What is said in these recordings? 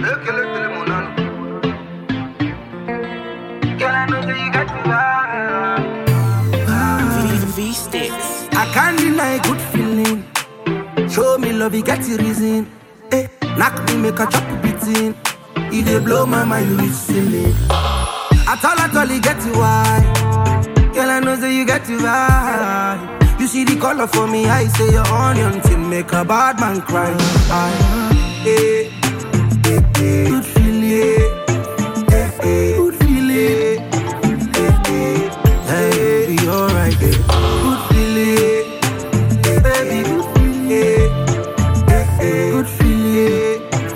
V-Sticks. I can't deny good feeling. Show me love, you get the reason. Eh, knock me, make a chop beating. It dey blow my mind, reach ceiling. At all, you get to why. Girl, I know that you get to why. You see the color for me, I say your onion thing make a bad man cry. Good feeling. Good feeling. Hey, be alright. Good feeling. Baby, good feeling. Good feeling.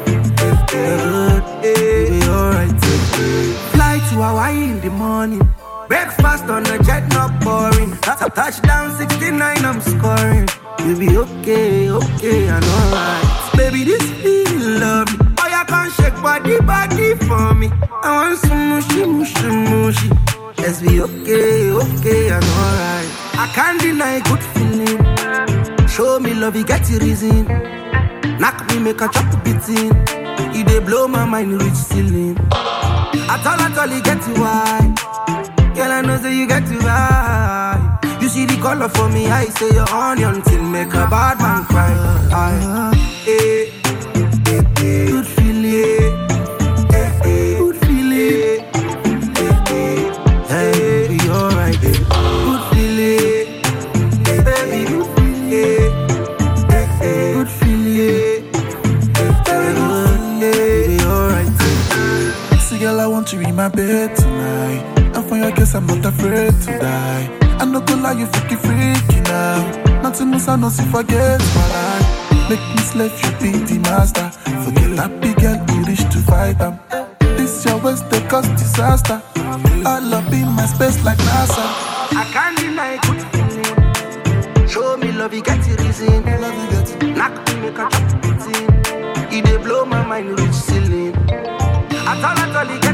Be alright. Fly to Hawaii in the morning. Breakfast on the jet, not boring. Touchdown 69, I'm scoring. You be okay, and alright. Baby, this feeling lovely. Oh, you can't shake body for me. I want some mushy. Let's be okay, and alright. I can't deny good feeling. Show me love, you get the reason. Knock me, make a chop beating. It dey blow my mind, reach ceiling. At all, you get to why. Girl, I know that you get to ride. You see the color for me, I say your onion thing make a bad man cry. Good feeling. Good feeling. Hey, be alright. Good feeling. Baby, good feeling. Good feeling. Be alright. See, girl, I want you in my bed tonight. And for your guess, I'm not afraid to die. I no go lie, you freaky now. Nothing else I know, see forget my life. Make me slave, you be the master. Forget that big girl, you reach to fight them. This your waist, they cause disaster. I love in my space like NASA. I can't deny good feeling. Show me love, you get the reason. Knock me, make a chop beating. It dey blow my mind, reach ceiling. At all, you